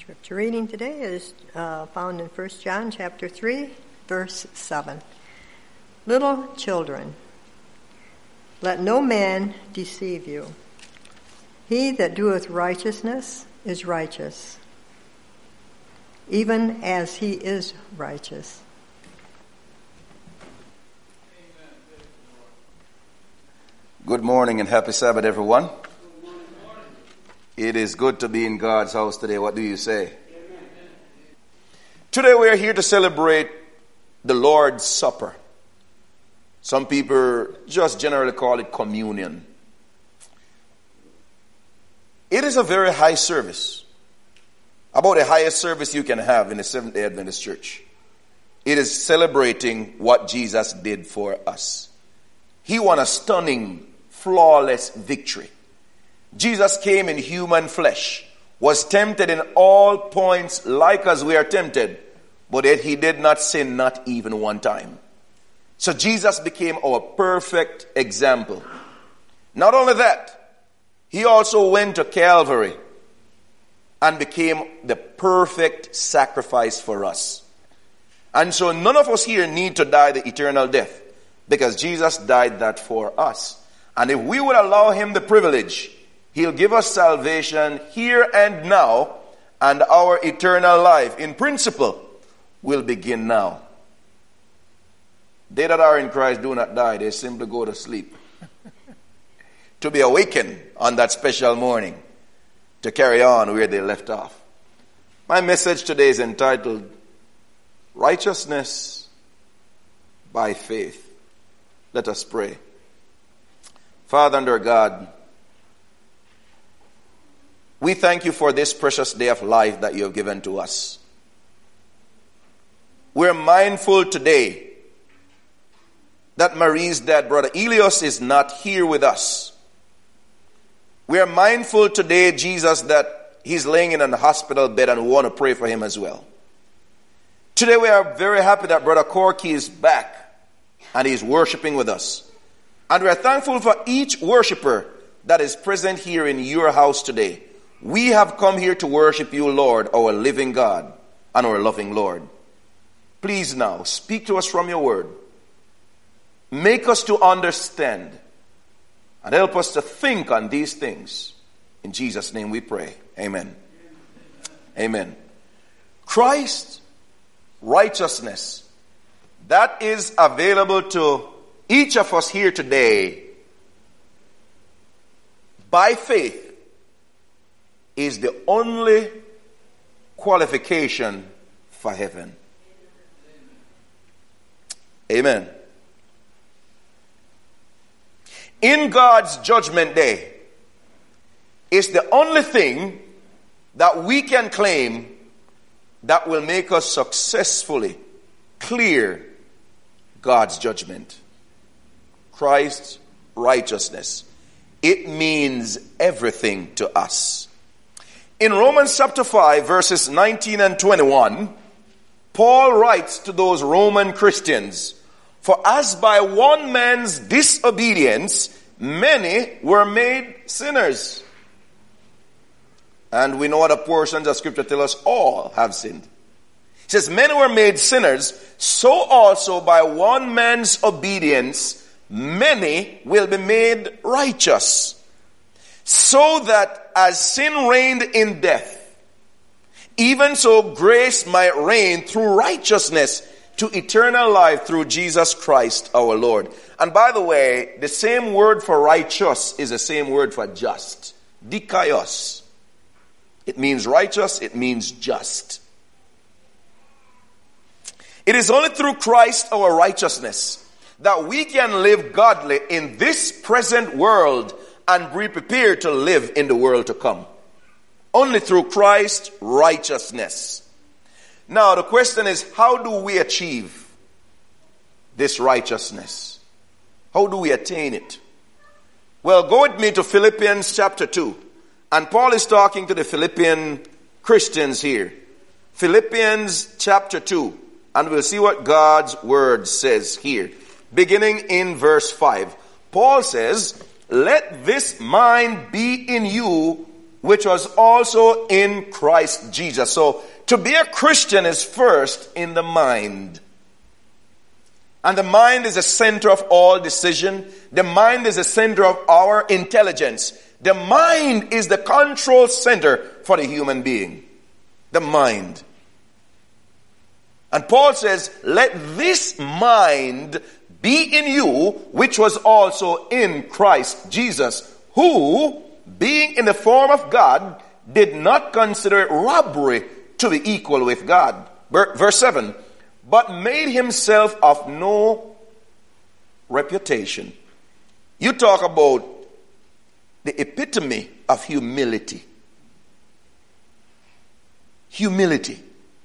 Scripture reading today is found in 1 John chapter 3, verse 7. Little children, let no man deceive you. He that doeth righteousness is righteous, even as he is righteous. Good morning and happy Sabbath, everyone. It is good to be in God's house today. What do you say? Amen. Today we are here to celebrate the Lord's Supper. Some people just generally call it communion. It is a very high service. About the highest service you can have in the Seventh-day Adventist Church. It is celebrating what Jesus did for us. He won a stunning, flawless victory. Jesus came in human flesh, was tempted in all points like as we are tempted, but yet he did not sin, not even one time. So Jesus became our perfect example. Not only that, he also went to Calvary and became the perfect sacrifice for us. And so none of us here need to die the eternal death, because Jesus died that for us. And if we would allow him the privilege, he'll give us salvation here and now, and our eternal life, in principle, will begin now. They that are in Christ do not die, they simply go to sleep. To be awakened on that special morning, to carry on where they left off. My message today is entitled, Righteousness by Faith. Let us pray. Father and our God, we thank you for this precious day of life that you have given to us. We're mindful today that Marie's dad, Brother Elias, is not here with us. We are mindful today, Jesus, that he's laying in a hospital bed, and we want to pray for him as well. Today we are very happy that Brother Corky is back and he's worshiping with us. And we are thankful for each worshiper that is present here in your house today. We have come here to worship you, Lord, our living God and our loving Lord. Please now, speak to us from your word. Make us to understand and help us to think on these things. In Jesus' name we pray. Amen. Amen. Christ's righteousness, that is available to each of us here today by faith, is the only qualification for heaven. Amen. In God's judgment day, it's the only thing that we can claim that will make us successfully clear God's judgment. Christ's righteousness. It means everything to us. In Romans chapter 5, verses 19 and 21, Paul writes to those Roman Christians, "For as by one man's disobedience, many were made sinners." And we know other portions of Scripture tell us all have sinned. It says, many were made sinners, so also by one man's obedience, many will be made righteous. So that as sin reigned in death, even so grace might reign through righteousness to eternal life through Jesus Christ our Lord. And by the way, the same word for righteous is the same word for just. Dikaios. It means righteous, it means just. It is only through Christ our righteousness that we can live godly in this present world and be prepared to live in the world to come. Only through Christ's righteousness. Now the question is, how do we achieve this righteousness? How do we attain it? Well, go with me to Philippians chapter 2. And Paul is talking to the Philippian Christians here. Philippians chapter 2. And we'll see what God's word says here. Beginning in verse 5. Paul says, "Let this mind be in you, which was also in Christ Jesus. So, to be a Christian is first in the mind. And the mind is the center of all decision. The mind is the center of our intelligence. The mind is the control center for the human being. The mind. And Paul says, let this mind be in you, which was also in Christ Jesus, who, being in the form of God, did not consider it robbery to be equal with God. Verse 7, but made himself of no reputation. You talk about the epitome of humility. Humility.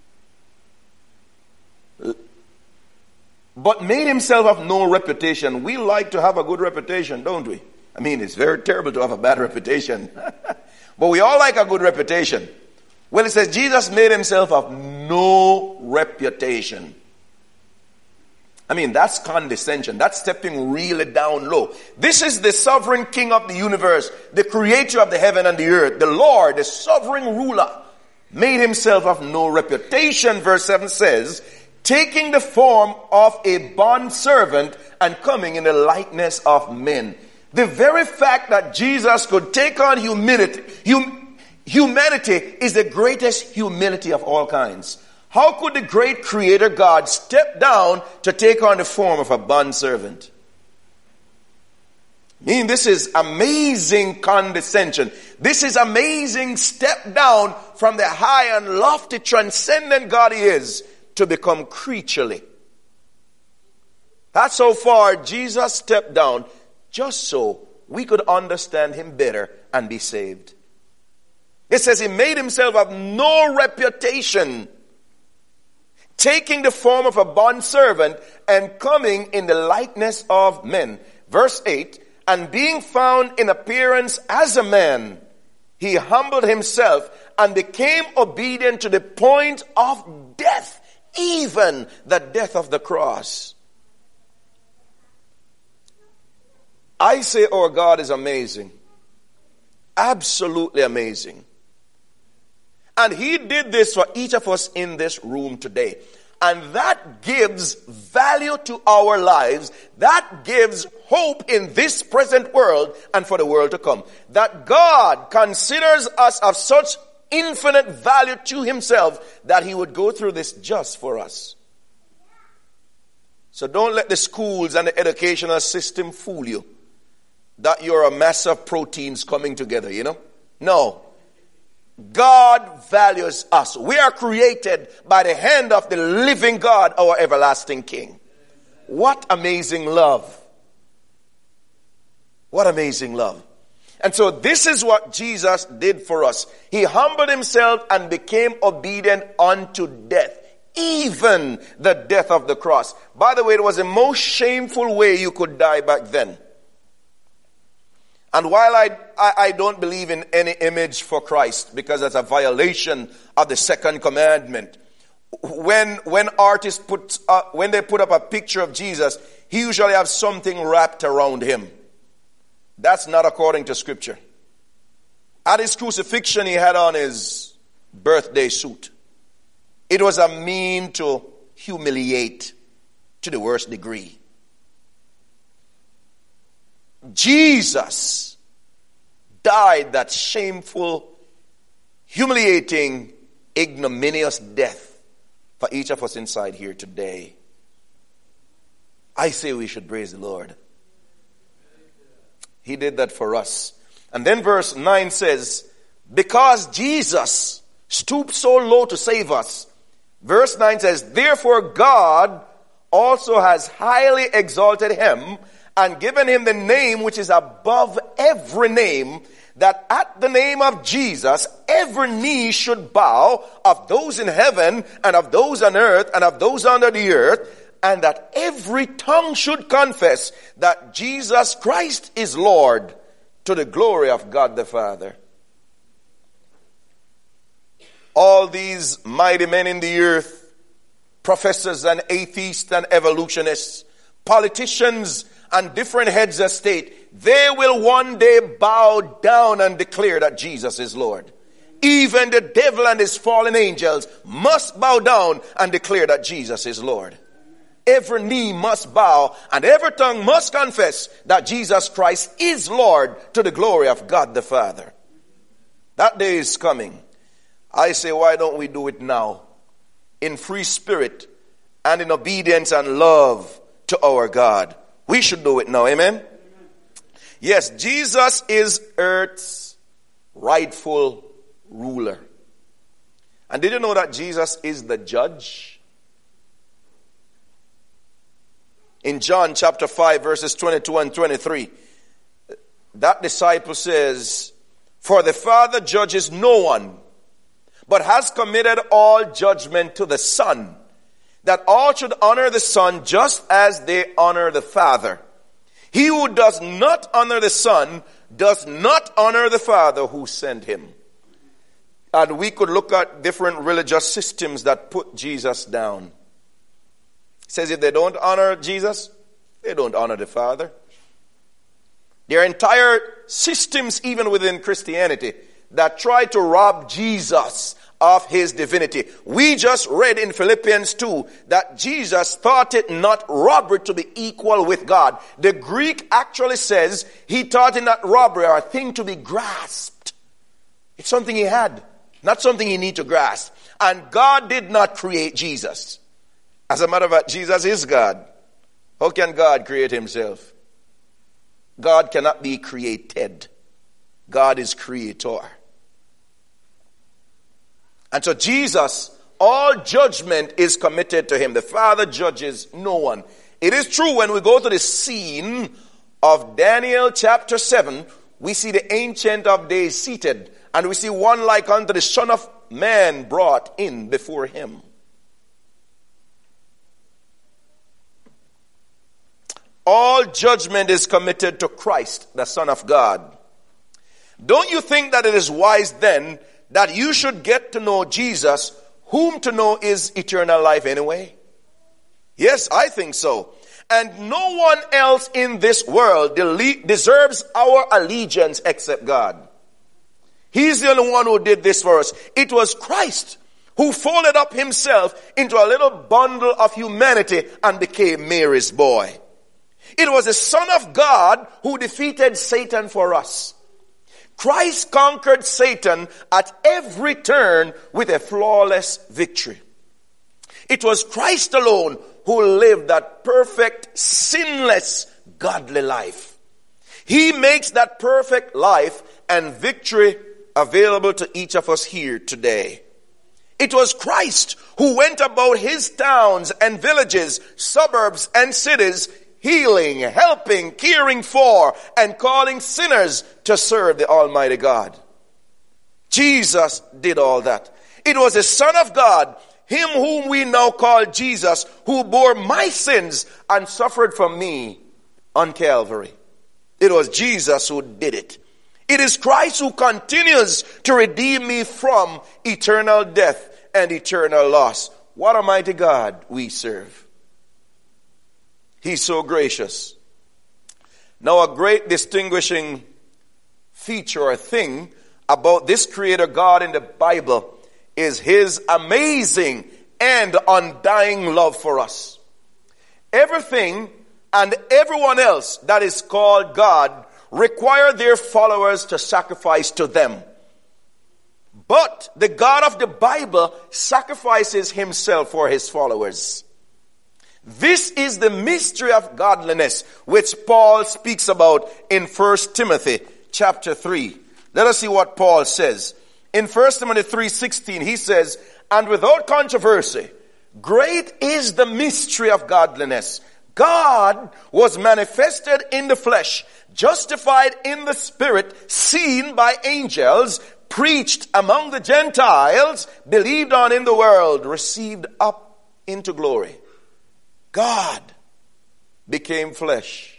But made himself of no reputation. We like to have a good reputation, don't we? I mean, it's very terrible to have a bad reputation. But we all like a good reputation. Well, it says Jesus made himself of no reputation. I mean, that's condescension. That's stepping really down low. This is the sovereign king of the universe, the creator of the heaven and the earth, the Lord, the sovereign ruler, made himself of no reputation. Verse 7 says, taking the form of a bondservant and coming in the likeness of men. The very fact that Jesus could take on humanity is the greatest humility of all kinds. How could the great creator God step down to take on the form of a bondservant? I mean, this is amazing condescension. This is amazing step down from the high and lofty transcendent God he is to become creaturely. That's how far Jesus stepped down just so we could understand him better and be saved. It says he made himself of no reputation, taking the form of a bondservant and coming in the likeness of men. Verse 8, and being found in appearance as a man, he humbled himself and became obedient to the point of death, even the death of the cross. I say our God is amazing. Absolutely amazing. And he did this for each of us in this room today. And that gives value to our lives. That gives hope in this present world and for the world to come. That God considers us of such infinite value to himself that he would go through this just for us. So don't let the schools and the educational system fool you that you're a mass of proteins coming together, you know? No. God values us. We are created by the hand of the living God, our everlasting King. What amazing love. What amazing love. And so this is what Jesus did for us. He humbled himself and became obedient unto death. Even the death of the cross. By the way, it was the most shameful way you could die back then. And while I don't believe in any image for Christ, because that's a violation of the second commandment, when artists when they put up a picture of Jesus, he usually has something wrapped around him. That's not according to Scripture. At his crucifixion, he had on his birthday suit. It was a mean to humiliate to the worst degree. Jesus died that shameful, humiliating, ignominious death for each of us inside here today. I say we should praise the Lord. He did that for us. And then verse 9 says, because Jesus stooped so low to save us. Verse 9 says, therefore God also has highly exalted him and given him the name which is above every name, that at the name of Jesus every knee should bow, of those in heaven and of those on earth and of those under the earth, and that every tongue should confess that Jesus Christ is Lord, to the glory of God the Father. All these mighty men in the earth, professors and atheists and evolutionists, politicians and different heads of state, they will one day bow down and declare that Jesus is Lord. Even the devil and his fallen angels must bow down and declare that Jesus is Lord. Every knee must bow and every tongue must confess that Jesus Christ is Lord to the glory of God the Father. That day is coming. I say, why don't we do it now? In free spirit and in obedience and love to our God. We should do it now. Amen? Yes, Jesus is earth's rightful ruler. And did you know that Jesus is the judge? In John chapter 5 verses 22 and 23, that disciple says, "For the Father judges no one, but has committed all judgment to the Son, that all should honor the Son just as they honor the Father. He who does not honor the Son does not honor the Father who sent him." And we could look at different religious systems that put Jesus down. It says if they don't honor Jesus, they don't honor the Father. There are entire systems even within Christianity that try to rob Jesus of his divinity. We just read in Philippians 2 that Jesus thought it not robbery to be equal with God. The Greek actually says he thought it not robbery or a thing to be grasped. It's something he had, not something he need to grasp. And God did not create Jesus. As a matter of fact, Jesus is God. How can God create himself? God cannot be created. God is creator. And so Jesus, all judgment is committed to him. The Father judges no one. It is true when we go to the scene of Daniel chapter 7, we see the Ancient of Days seated, and we see one like unto the Son of Man brought in before him. All judgment is committed to Christ, the Son of God. Don't you think that it is wise then that you should get to know Jesus, whom to know is eternal life anyway? Yes, I think so. And no one else in this world deserves our allegiance except God. He's the only one who did this for us. It was Christ who folded up himself into a little bundle of humanity and became Mary's boy. It was the Son of God who defeated Satan for us. Christ conquered Satan at every turn with a flawless victory. It was Christ alone who lived that perfect, sinless, godly life. He makes that perfect life and victory available to each of us here today. It was Christ who went about his towns and villages, suburbs and cities, healing, helping, caring for, and calling sinners to serve the Almighty God. Jesus did all that. It was the Son of God, him whom we now call Jesus, who bore my sins and suffered for me on Calvary. It was Jesus who did it. It is Christ who continues to redeem me from eternal death and eternal loss. What a mighty God we serve. He's so gracious. Now, a great distinguishing feature or thing about this Creator God in the Bible is his amazing and undying love for us. Everything and everyone else that is called God require their followers to sacrifice to them. But the God of the Bible sacrifices himself for his followers. This is the mystery of godliness which Paul speaks about in 1 Timothy chapter 3. Let us see what Paul says. In 1 Timothy 3:16 he says, "And without controversy, great is the mystery of godliness. God was manifested in the flesh, justified in the spirit, seen by angels, preached among the Gentiles, believed on in the world, received up into glory." God became flesh.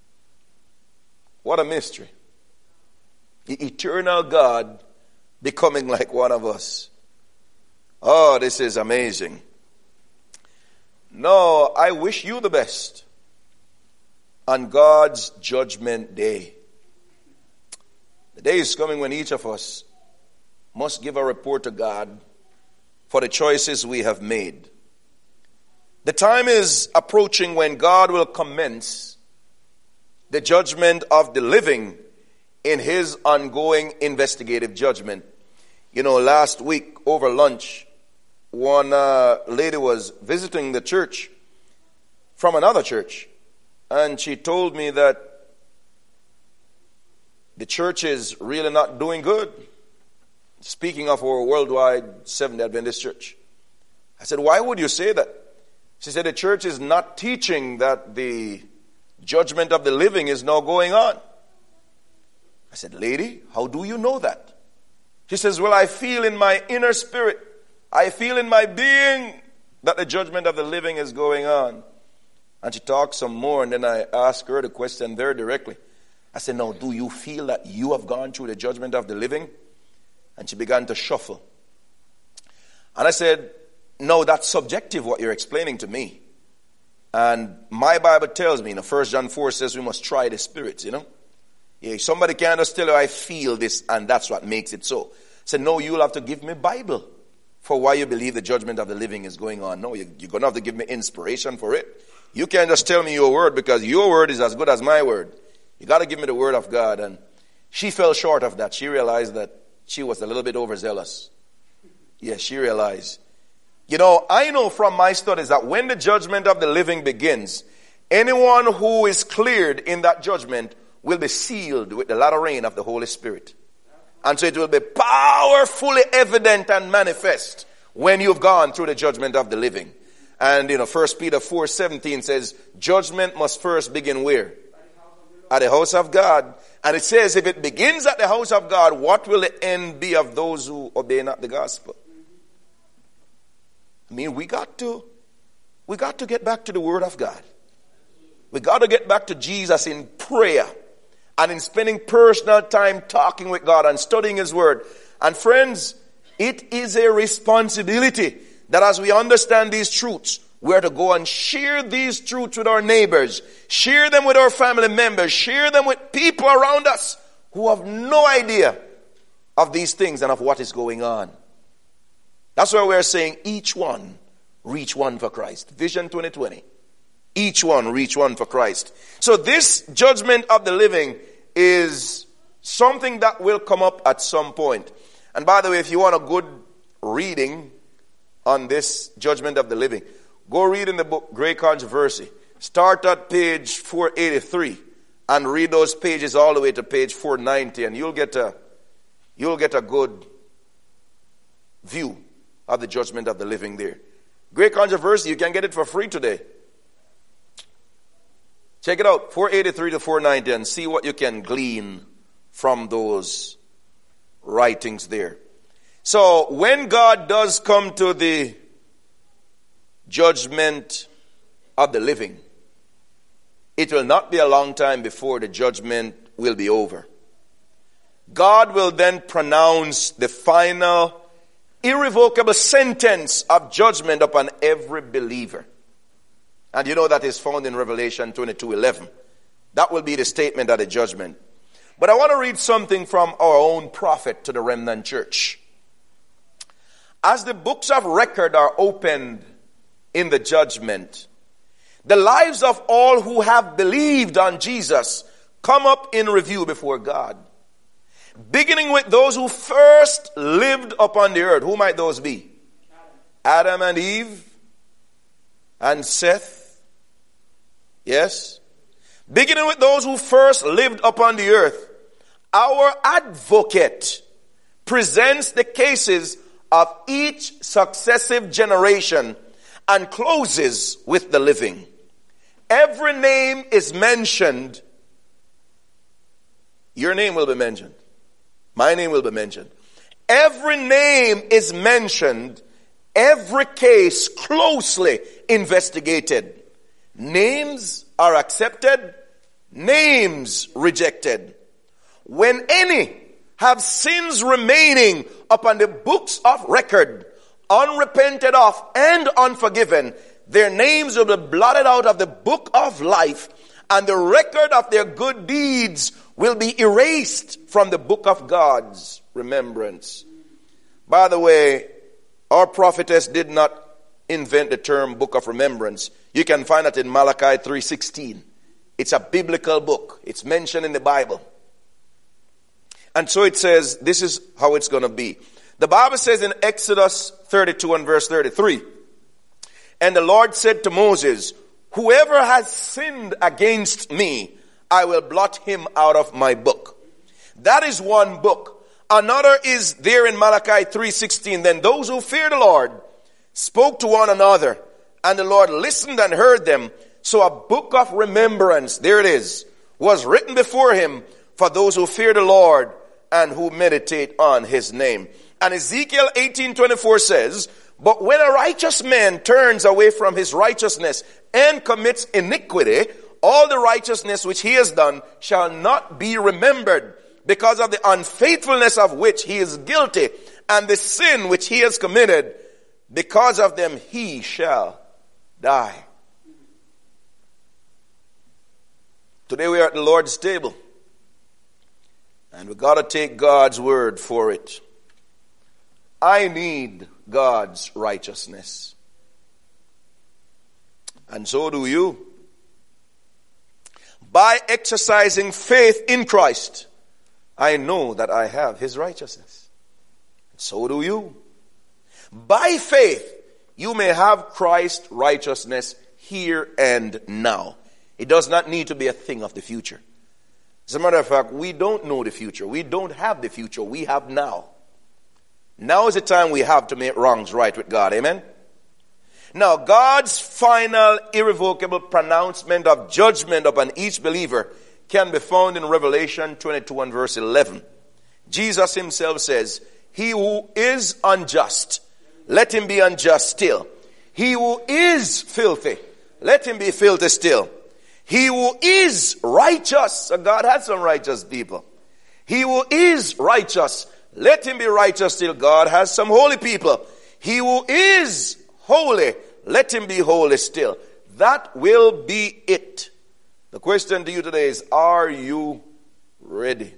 What a mystery. The eternal God becoming like one of us. Oh, this is amazing. No, I wish you the best. on God's judgment day. The day is coming when each of us must give a report to God for the choices we have made. The time is approaching when God will commence the judgment of the living in his ongoing investigative judgment. You know, last week over lunch, one lady was visiting the church from another church, and she told me that the church is really not doing good. Speaking of our worldwide Seventh-day Adventist church. I said, why would you say that? She said, the church is not teaching that the judgment of the living is now going on. I said, lady, how do you know that? She says, well, I feel in my inner spirit, I feel in my being that the judgment of the living is going on. And she talked some more, and then I asked her the question very directly. I said, now, do you feel that you have gone through the judgment of the living? And she began to shuffle. And I said, no, that's subjective what you're explaining to me. And my Bible tells me, 1 John 4 says we must try the spirits, Yeah, somebody can't just tell you, I feel this, and that's what makes it so. I said, no, you'll have to give me Bible for why you believe the judgment of the living is going on. No, you're going to have to give me inspiration for it. You can't just tell me your word, because your word is as good as my word. You got to give me the word of God. And she fell short of that. She realized that she was a little bit overzealous. Yes, she realized. I know from my studies that when the judgment of the living begins, anyone who is cleared in that judgment will be sealed with the latter rain of the Holy Spirit. And so it will be powerfully evident and manifest when you've gone through the judgment of the living. And 1 Peter 4:17 says, judgment must first begin where? At the house of God. And it says, if it begins at the house of God, what will the end be of those who obey not the gospel? I mean, we got to get back to the word of God. We got to get back to Jesus in prayer and in spending personal time talking with God and studying his word. And friends, it is a responsibility that as we understand these truths, we're to go and share these truths with our neighbors, share them with our family members, share them with people around us who have no idea of these things and of what is going on. That's why we're saying each one reach one for Christ. Vision 2020. Each one reach one for Christ. So this judgment of the living is something that will come up at some point. And by the way, if you want a good reading on this judgment of the living, go read in the book Great Controversy. Start at page 483 and read those pages all the way to page 490, and you'll get a good view of the judgment of the living there. Great Controversy, you can get it for free today. Check it out, 483 to 490, and see what you can glean from those writings there. So when God does come to the judgment of the living, it will not be a long time before the judgment will be over. God will then pronounce the final irrevocable sentence of judgment upon every believer. And you know that is found in Revelation 22:11. That will be the statement of the judgment. But I want to read something from our own prophet to the remnant church. As the books of record are opened in the judgment, the lives of all who have believed on Jesus come up in review before God. Beginning with those who first lived upon the earth. Who might those be? Adam and Eve and Seth. Yes. Beginning with those who first lived upon the earth. Our advocate presents the cases of each successive generation and closes with the living. Every name is mentioned. Your name will be mentioned. My name will be mentioned. Every name is mentioned. Every case closely investigated. Names are accepted. Names rejected. When any have sins remaining upon the books of record, unrepented of and unforgiven, their names will be blotted out of the book of life and the record of their good deeds will be erased from the book of God's remembrance. By the way, our prophetess did not invent the term book of remembrance. You can find it in Malachi 3:16. It's a biblical book. It's mentioned in the Bible. And so it says, this is how it's going to be. The Bible says in Exodus 32 and verse 33, and the Lord said to Moses, whoever has sinned against me, I will blot him out of my book. That is one book. Another is there in Malachi 3:16. Then those who fear the Lord spoke to one another, and the Lord listened and heard them. So a book of remembrance, there it is, was written before him for those who fear the Lord and who meditate on his name. And Ezekiel 18:24 says, but when a righteous man turns away from his righteousness and commits iniquity, all the righteousness which he has done shall not be remembered, because of the unfaithfulness of which he is guilty, and the sin which he has committed, because of them he shall die. Today we are at the Lord's table, and we got to take God's word for it. I need God's righteousness, and so do you. By exercising faith in Christ, I know that I have his righteousness. So do you. By faith, you may have Christ's righteousness here and now. It does not need to be a thing of the future. As a matter of fact, we don't know the future. We don't have the future. We have now. Now is the time we have to make wrongs right with God. Amen? Now, God's final irrevocable pronouncement of judgment upon each believer can be found in Revelation 22 and verse 11. Jesus himself says, he who is unjust, let him be unjust still. He who is filthy, let him be filthy still. He who is righteous, so God had some righteous people. He who is righteous, let him be righteous still. God has some holy people. He who is holy, let him be holy still. That will be it. The question to you today is, are you ready?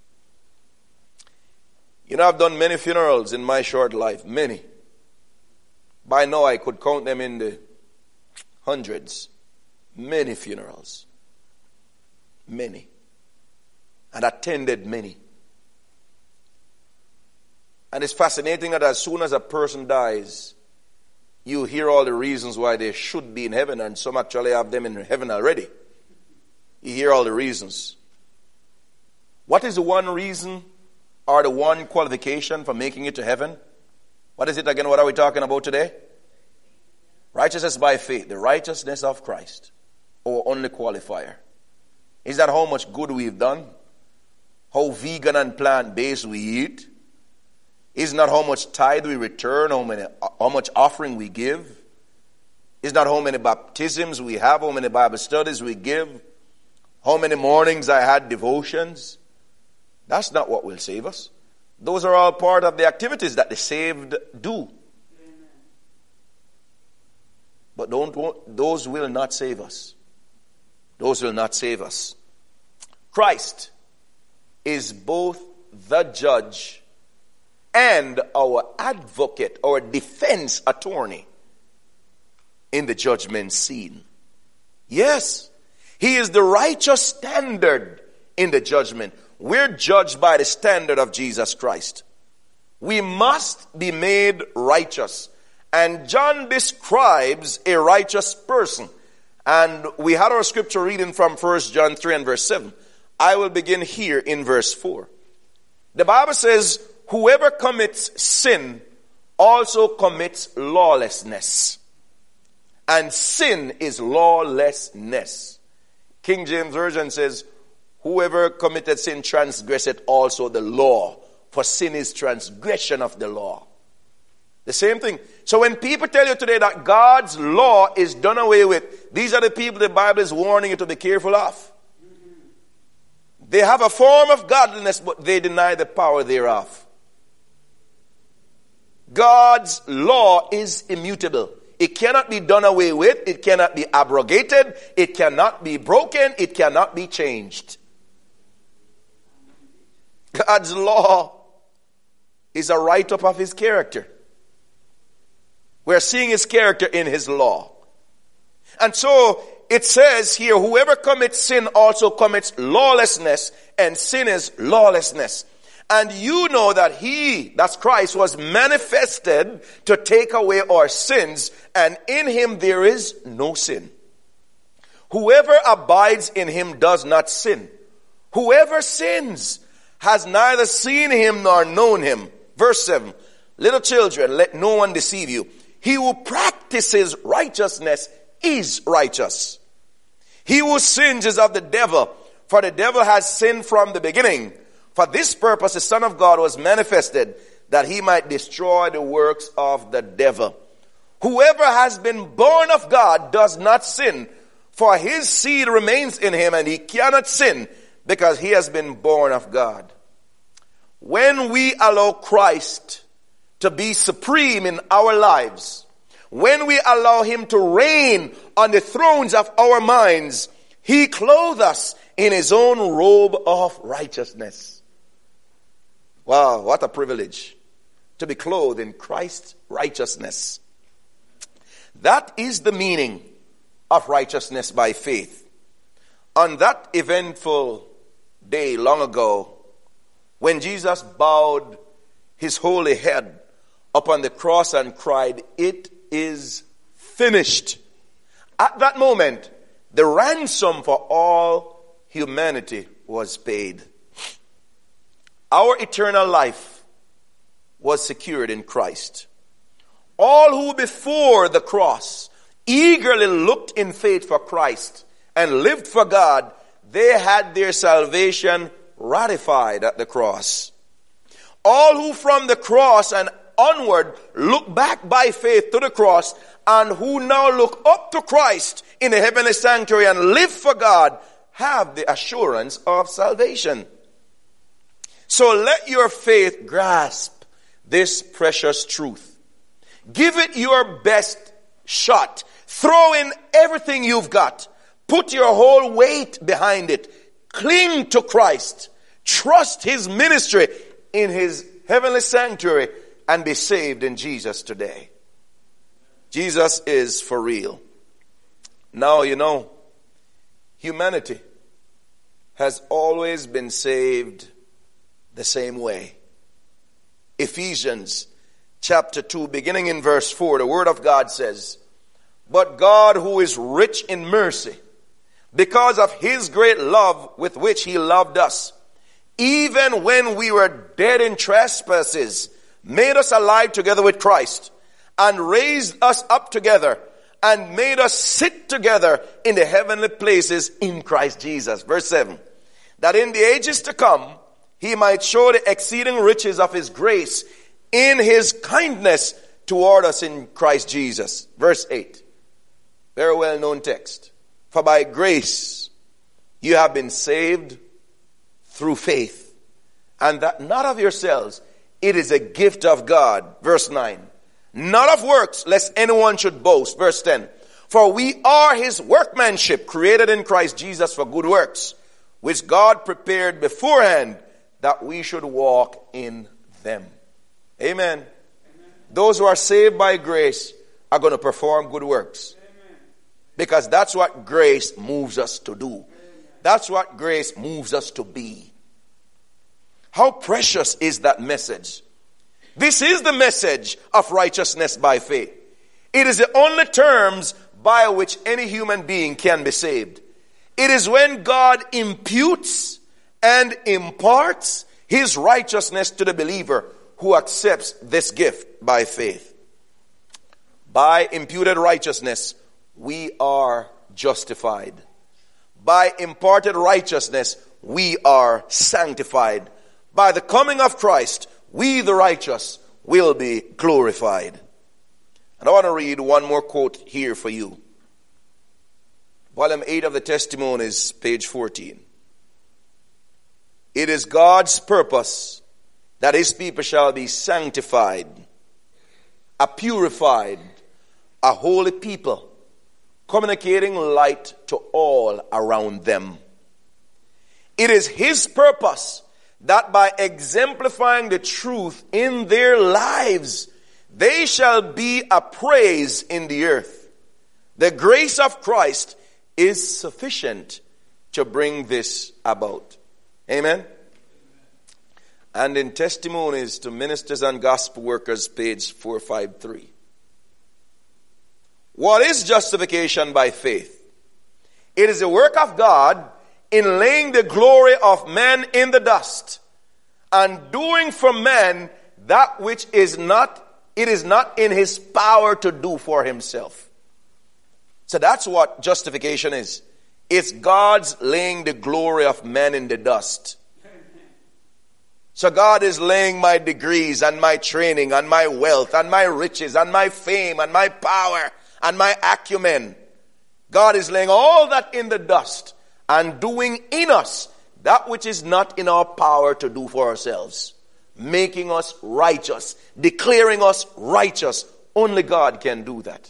You know, I've done many funerals in my short life. Many. By now I could count them in the hundreds. Many funerals. Many. And attended many. And it's fascinating that as soon as a person dies, you hear all the reasons why they should be in heaven, and some actually have them in heaven already. You hear all the reasons. What is the one reason or the one qualification for making it to heaven? What is it again? What are we talking about today? Righteousness by faith. The righteousness of Christ. Our only qualifier. Is that how much good we've done? How vegan and plant-based we eat? Is not how much tithe we return, how much offering we give? Is not how many baptisms we have, how many Bible studies we give? How many mornings I had devotions? That's not what will save us. Those are all part of the activities that the saved do. But those will not save us. Those will not save us. Christ is both the judge and our advocate, our defense attorney in the judgment scene. Yes, he is the righteous standard in the judgment. We're judged by the standard of Jesus Christ. We must be made righteous. And John describes a righteous person. And we had our scripture reading from 1 John 3 and verse 7. I will begin here in verse 4. The Bible says, whoever commits sin also commits lawlessness. And sin is lawlessness. King James Version says, whoever committed sin transgresseth also the law. For sin is transgression of the law. The same thing. So when people tell you today that God's law is done away with, these are the people the Bible is warning you to be careful of. They have a form of godliness, but they deny the power thereof. God's law is immutable. It cannot be done away with. It cannot be abrogated. It cannot be broken. It cannot be changed. God's law is a write-up of his character. We're seeing his character in his law. And so it says here, whoever commits sin also commits lawlessness, and sin is lawlessness. And you know that he, that's Christ, was manifested to take away our sins, and in him there is no sin. Whoever abides in him does not sin. Whoever sins has neither seen him nor known him. Verse 7, little children, let no one deceive you. He who practices righteousness is righteous. He who sins is of the devil, for the devil has sinned from the beginning. For this purpose the Son of God was manifested, that he might destroy the works of the devil. Whoever has been born of God does not sin, for his seed remains in him, and he cannot sin, because he has been born of God. When we allow Christ to be supreme in our lives, when we allow him to reign on the thrones of our minds, he clothes us in his own robe of righteousness. Wow, what a privilege to be clothed in Christ's righteousness. That is the meaning of righteousness by faith. On that eventful day long ago, when Jesus bowed his holy head upon the cross and cried, "It is finished." At that moment, the ransom for all humanity was paid. Our eternal life was secured in Christ. All who before the cross eagerly looked in faith for Christ and lived for God, they had their salvation ratified at the cross. All who from the cross and onward look back by faith to the cross, and who now look up to Christ in the heavenly sanctuary and live for God, have the assurance of salvation. So let your faith grasp this precious truth. Give it your best shot. Throw in everything you've got. Put your whole weight behind it. Cling to Christ. Trust his ministry in his heavenly sanctuary, and be saved in Jesus today. Jesus is for real. Now, you know, humanity has always been saved the same way. Ephesians chapter 2, beginning in verse 4, the word of God says, "But God, who is rich in mercy, because of his great love with which he loved us, even when we were dead in trespasses, made us alive together with Christ, and raised us up together, and made us sit together in the heavenly places in Christ Jesus." Verse 7, "That in the ages to come, he might show the exceeding riches of his grace in his kindness toward us in Christ Jesus." Verse 8, very well known text. "For by grace you have been saved through faith, and that not of yourselves, it is a gift of God." Verse 9, "Not of works, lest anyone should boast." Verse 10, "For we are his workmanship, created in Christ Jesus for good works, which God prepared beforehand that we should walk in them." Amen. Amen. Those who are saved by grace are going to perform good works. Amen. Because that's what grace moves us to do. Amen. That's what grace moves us to be. How precious is that message? This is the message of righteousness by faith. It is the only terms by which any human being can be saved. It is when God imputes and imparts his righteousness to the believer who accepts this gift by faith. By imputed righteousness, we are justified. By imparted righteousness, we are sanctified. By the coming of Christ, we the righteous will be glorified. And I want to read one more quote here for you. Volume 8 of the Testimonies, page 14. "It is God's purpose that his people shall be sanctified, purified, a holy people, communicating light to all around them. It is his purpose that by exemplifying the truth in their lives, they shall be a praise in the earth. The grace of Christ is sufficient to bring this about. Amen. And in Testimonies to Ministers and Gospel Workers, page 453. What is justification by faith? It is the work of God in laying the glory of man in the dust and doing for man that which it is not in his power to do for himself. So that's what justification is. It's God's laying the glory of man in the dust. So God is laying my degrees and my training and my wealth and my riches and my fame and my power and my acumen. God is laying all that in the dust and doing in us that which is not in our power to do for ourselves. Making us righteous, declaring us righteous. Only God can do that.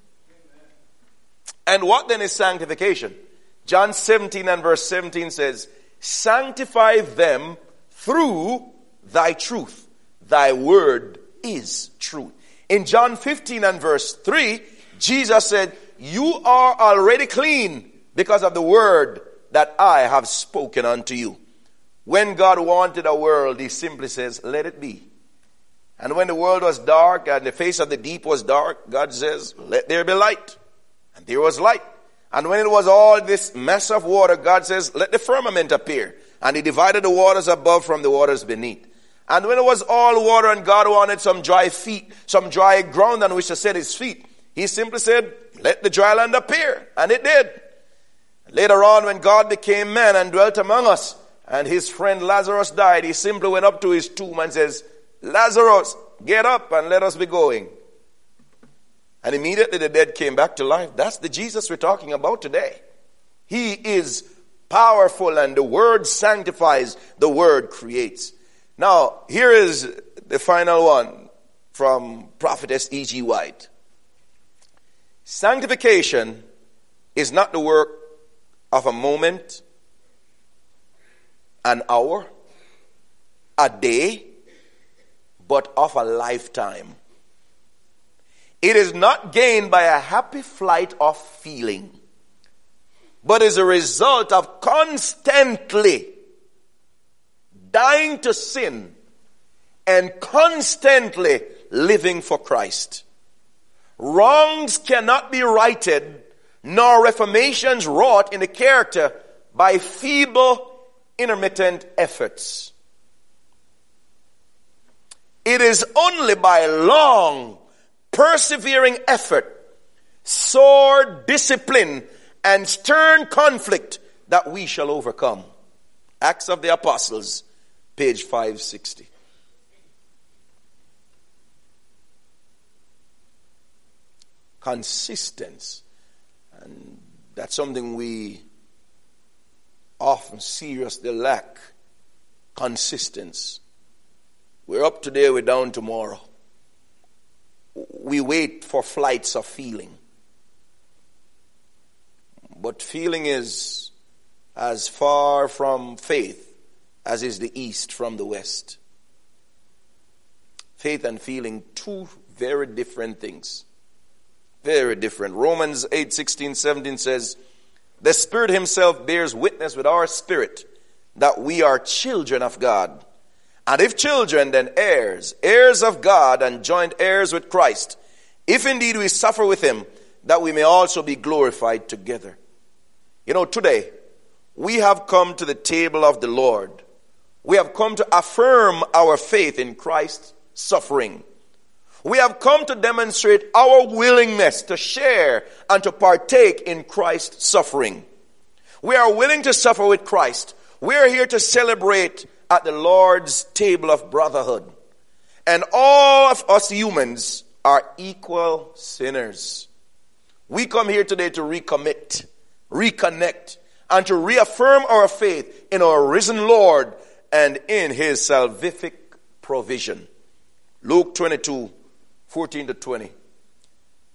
And what then is sanctification? John 17 and verse 17 says, sanctify them through thy truth. Thy word is truth. In John 15 and verse 3, Jesus said, you are already clean because of the word that I have spoken unto you. When God wanted a world, he simply says, let it be. And when the world was dark and the face of the deep was dark, God says, let there be light. And there was light. And when it was all this mess of water, God says, let the firmament appear. And he divided the waters above from the waters beneath. And when it was all water and God wanted some dry ground on which to set his feet, he simply said, let the dry land appear. And it did. Later on, when God became man and dwelt among us, and his friend Lazarus died, he simply went up to his tomb and says, Lazarus, get up and let us be going. And immediately the dead came back to life. That's the Jesus we're talking about today. He is powerful, and the word sanctifies, the word creates. Now, here is the final one from Prophetess E.G. White. Sanctification is not the work of a moment, an hour, a day, but of a lifetime. It is not gained by a happy flight of feeling, but is a result of constantly dying to sin and constantly living for Christ. Wrongs cannot be righted, nor reformations wrought in the character by feeble, intermittent efforts. It is only by long, persevering effort, sore discipline, and stern conflict that we shall overcome. Acts of the Apostles, page 560. Consistency. And that's something we often seriously lack. Consistency. We're up today, we're down tomorrow. We wait for flights of feeling. But feeling is as far from faith as is the east from the west. Faith and feeling, two very different things. Very different. Romans 8:16-17 says, the Spirit himself bears witness with our spirit that we are children of God. And if children, then heirs, heirs of God and joint heirs with Christ. If indeed we suffer with him, that we may also be glorified together. You know, today, we have come to the table of the Lord. We have come to affirm our faith in Christ's suffering. We have come to demonstrate our willingness to share and to partake in Christ's suffering. We are willing to suffer with Christ. We are here to celebrate at the Lord's table of brotherhood. And all of us humans are equal sinners. We come here today to recommit, reconnect, and to reaffirm our faith in our risen Lord and in his salvific provision. Luke 22:14-20.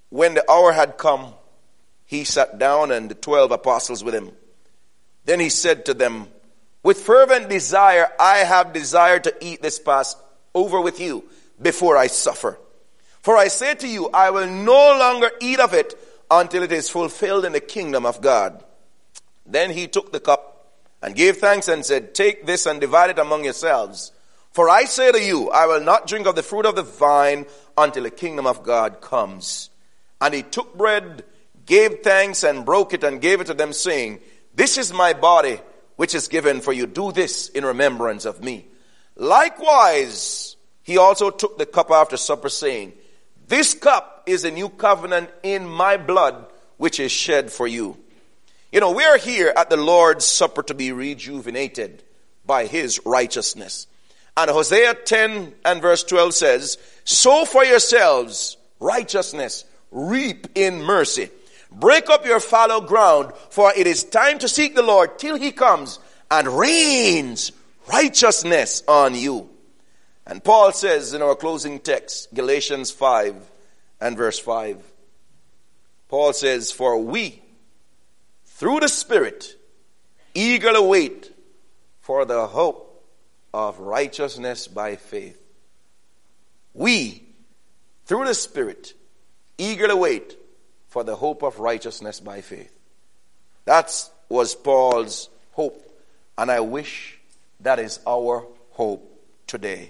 when the hour had come, he sat down and the 12 apostles with him. Then he said to them, with fervent desire, I have desired to eat this Passover with you before I suffer. For I say to you, I will no longer eat of it until it is fulfilled in the kingdom of God. Then he took the cup and gave thanks and said, take this and divide it among yourselves. For I say to you, I will not drink of the fruit of the vine until the kingdom of God comes. And he took bread, gave thanks and broke it and gave it to them, saying, this is my body, which is given for you. Do this in remembrance of me. Likewise, he also took the cup after supper, saying, this cup is a new covenant in my blood, which is shed for you. You know, we are here at the Lord's Supper to be rejuvenated by his righteousness. And Hosea 10 and verse 12 says, sow for yourselves righteousness, reap in mercy. Break up your fallow ground, for it is time to seek the Lord till he comes and rains righteousness on you. And Paul says in our closing text, Galatians 5 and verse 5, Paul says, for we, through the Spirit, eagerly wait for the hope of righteousness by faith. We, through the Spirit, eagerly wait for the hope of righteousness by faith. That was Paul's hope, and I wish that is our hope today.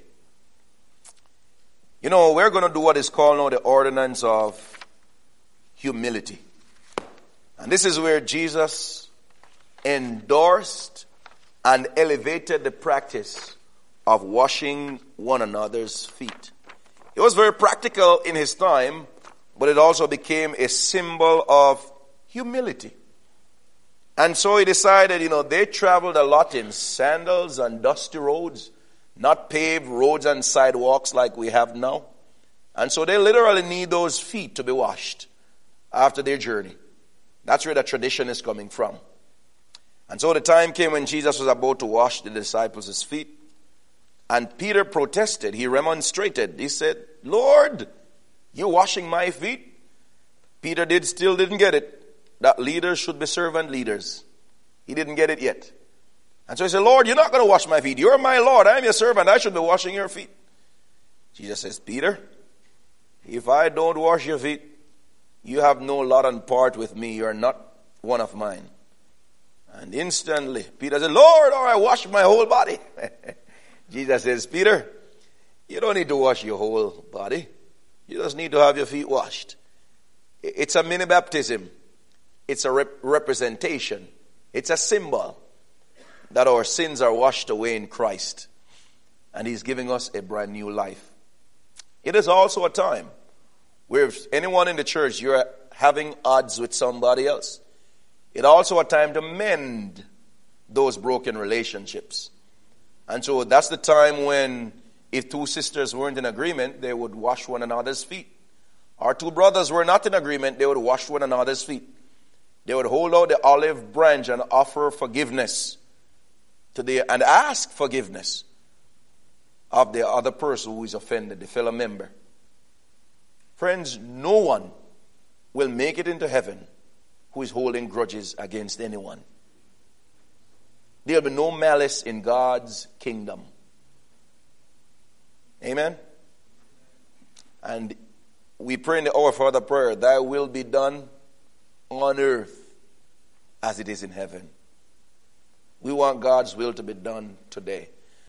You know, we're going to do what is called now the ordinance of humility. And this is where Jesus endorsed and elevated the practice of washing one another's feet. It was very practical in his time, but it also became a symbol of humility. And so he decided, they traveled a lot in sandals and dusty roads, not paved roads and sidewalks like we have now. And so they literally need those feet to be washed after their journey. That's where the tradition is coming from. And so the time came when Jesus was about to wash the disciples' feet. And Peter protested. He remonstrated. He said, Lord, you're washing my feet? Peter still didn't get it. That leaders should be servant leaders. He didn't get it yet. And so he said, Lord, you're not going to wash my feet. You're my Lord. I'm your servant. I should be washing your feet. Jesus says, Peter, if I don't wash your feet, you have no lot and part with me. You're not one of mine. And instantly, Peter said, Lord, I wash my whole body. Jesus says, Peter, you don't need to wash your whole body. You just need to have your feet washed. It's a mini baptism. It's a representation. It's a symbol that our sins are washed away in Christ. And he's giving us a brand new life. It is also a time where if anyone in the church, you're having odds with somebody else. It's also a time to mend those broken relationships. And so that's the time when if two sisters weren't in agreement, they would wash one another's feet. Or two brothers were not in agreement, they would wash one another's feet. They would hold out the olive branch and offer forgiveness and ask forgiveness of the other person who is offended, the fellow member. Friends, no one will make it into heaven who is holding grudges against anyone. There will be no malice in God's kingdom. Amen? And we pray in the Our Father prayer, thy will be done on earth as it is in heaven. We want God's will to be done today.